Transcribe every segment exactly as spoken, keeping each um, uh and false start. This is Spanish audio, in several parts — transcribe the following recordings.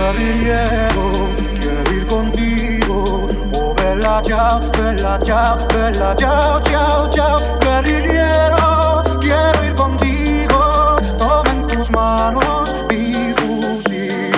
guerrillero, quiero ir contigo. Oh, bella ciao, bella ciao, bella ciao, ciao, ciao. Guerrillero, quiero ir contigo. Toma en tus manos mi fusil.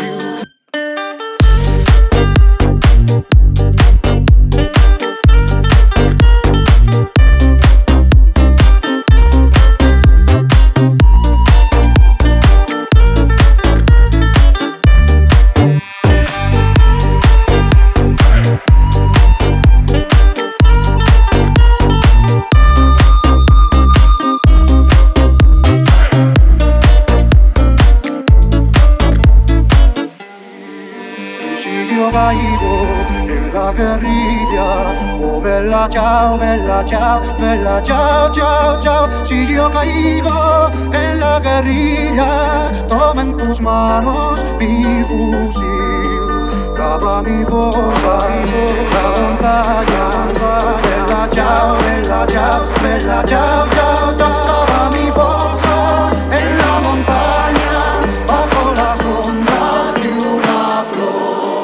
Io caigo en la guerrilla. Oh, bella ciao, bella ciao, bella ciao, ciao, ciao. Si yo caigo en la guerrilla, toma en tus manos mi fusil. Cava mi fosa, la montaña. Bella ciao, bella ciao, bella ciao, ciao, ciao. Cava mi fosa en la montaña, bajo la sombra de una flor.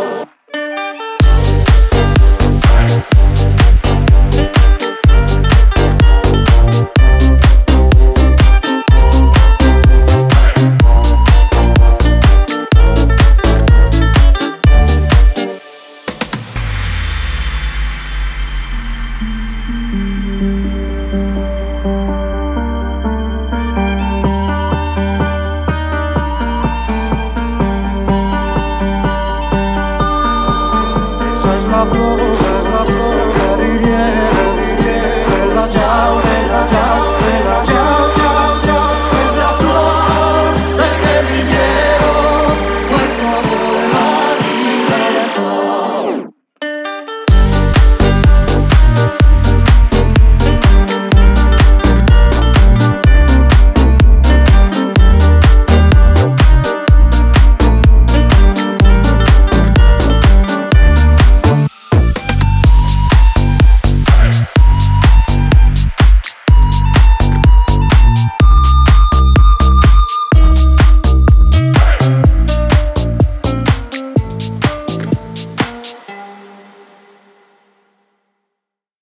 Esa es la flor, esa es la flor.